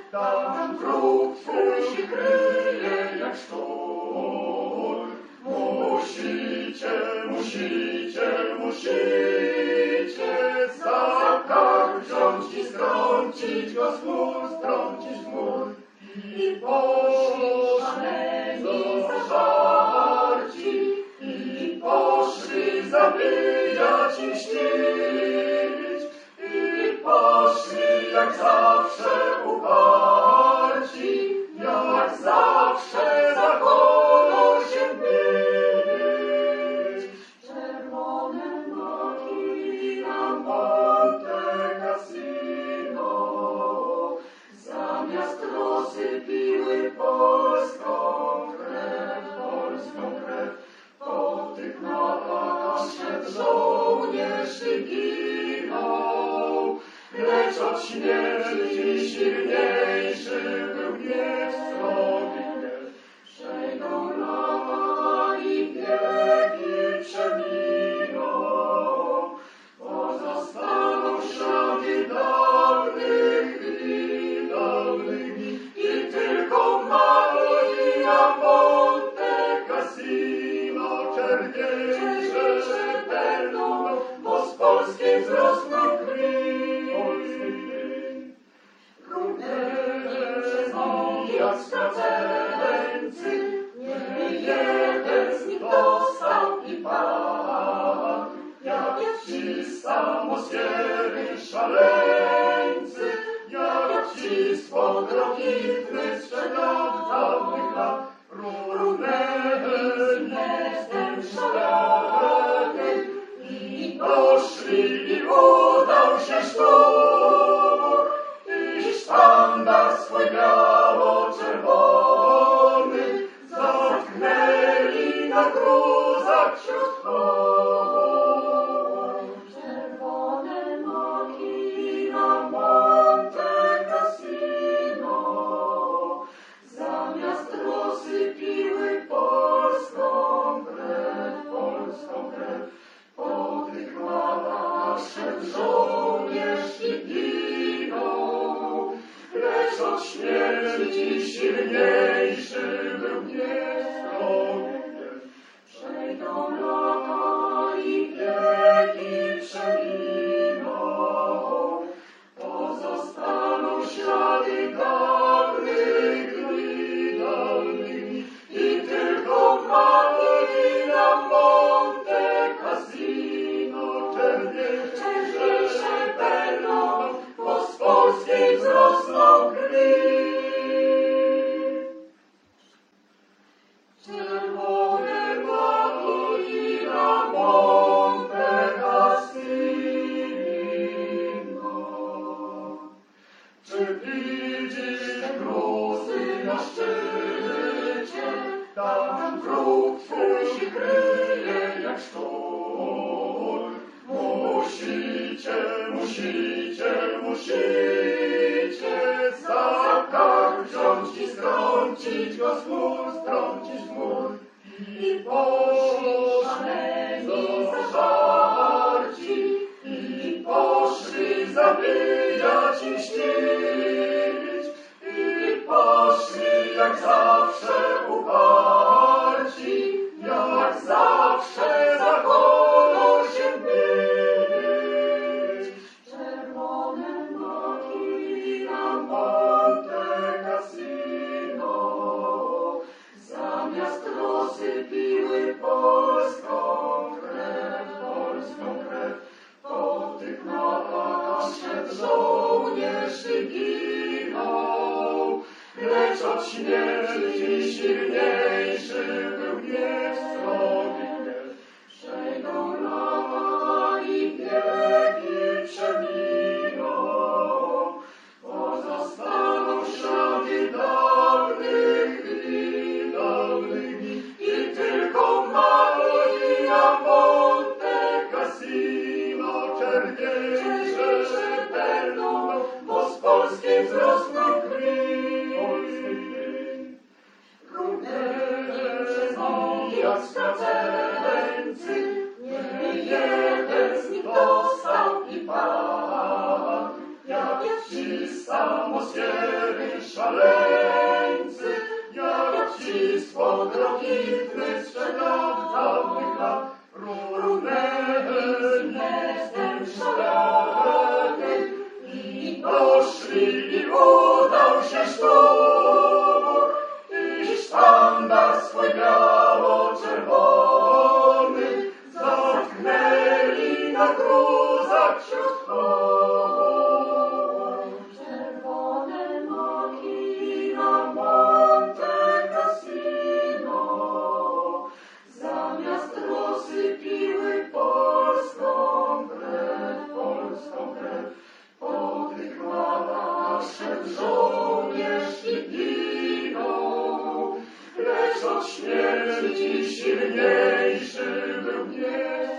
tam wróg twój się kryje jak sztor. Musicie za kark wziąć i strącić go z mur, I poszli zażarci, I poszli zabijać i mścić, I poszli jak zawsze uparci, jak zawsze za honor się bić. Czerwone nogi na Monte Cassino zamiast rosy piły polską krew. Po tych mapach szedł żołnierz i ginął, lecz od śmierci silniejszy był gniew, srogi gniew. Przejdą lata i wieki przeminą, pozostaną ślady dawnych dni, i tylko Maria Monte Cassino czerwieńsze będą, bo z polskiej wzrosną krwi. Jak straceńcy, nie jeden z nich dostał i padł, jak ci samosierni szaleńcy, jak ci spod rokitny sprzed dawnych lat, runęli z tym szalenem i poszli, i udał się sztur, i sztandar swój biało-czerwony zatknęli na gruzach wśród chmur. Czerwone nogi na Monte Cassino zamiast rosy piły polską krew. Po tych latach szedł żołnierz i ginął, lecz od śmierci silniejszy był gniew. Przejdą lata i wieki przeminą, pozostaną ślady dawnych dni, i tylko Maria Monte Cassino czerwieńsze będą, bo z polskiej wzrosną krwi. Czerwone nogi na Monte Cassino. Czy widzisz gruzy na szczycie? Tam wróg twój się kryje jak sztor. Musicie za kark wziąć i strącić go z mur, I poszli zażarci, I poszli zabijać i mścić, I poszli jak zawsze uparci, jak zawsze za honor się bić. Czerwone nogi na Monte Cassino zamiast rosy piły polską krew. Po tych mapach szedł żołnierz i ginął, lecz od śmierci silniejszy był gniew, srogi gniew. Przejdą lata i wieki przeminą, pozostaną ślady dawnych dni, i tylko Maria Monte Cassino czerwieńsze będą, bo z polskiej wzrosną krwi. Jak straceńcy, nie jeden z nich dostał i padł, jak ci samosierni szaleńcy, jak ci spod błękitnych sprzed dawnych lat, runęli miastem szlakiem i doszli i udał się sztur, i sztandar swój biało-czerwony zamknęli na gruzach wśród chmur. Czerwone maki na Monte Cassino zamiast rosy piły polską krew, polską krew. Po tych latach szedł żołnierz i ginął, lecz od śmierci silniejszy był gniew.